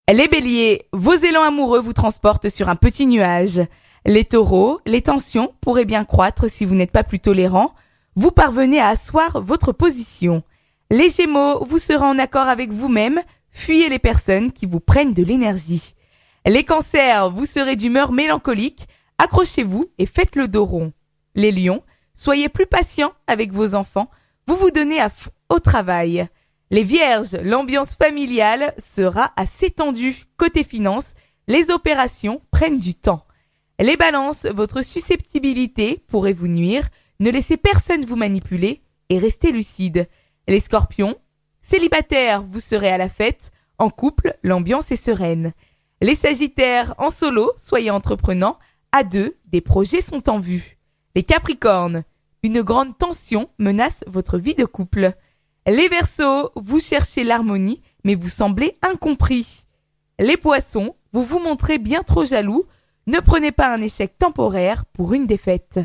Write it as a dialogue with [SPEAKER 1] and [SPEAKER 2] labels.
[SPEAKER 1] Les béliers, vos élans amoureux vous transportent sur un petit nuage. Les taureaux, les tensions pourraient bien croître si vous n'êtes pas plus tolérant. Vous parvenez à asseoir votre position. Les gémeaux, vous serez en accord avec vous-même. Fuyez les personnes qui vous prennent de l'énergie. Les cancers, vous serez d'humeur mélancolique. Accrochez-vous et faites le dos rond. Les lions, soyez plus patients avec vos enfants. Vous vous donnez à fond au travail. Les vierges, l'ambiance familiale sera assez tendue. Côté finance, les opérations prennent du temps. Les balances, votre susceptibilité pourrait vous nuire. Ne laissez personne vous manipuler et restez lucide. Les scorpions, célibataires, vous serez à la fête. En couple, l'ambiance est sereine. Les sagittaires, en solo, soyez entreprenants. À deux, des projets sont en vue. Les capricornes, une grande tension menace votre vie de couple. Les verseaux, vous cherchez l'harmonie, mais vous semblez incompris. Les poissons, vous vous montrez bien trop jaloux. Ne prenez pas un échec temporaire pour une défaite.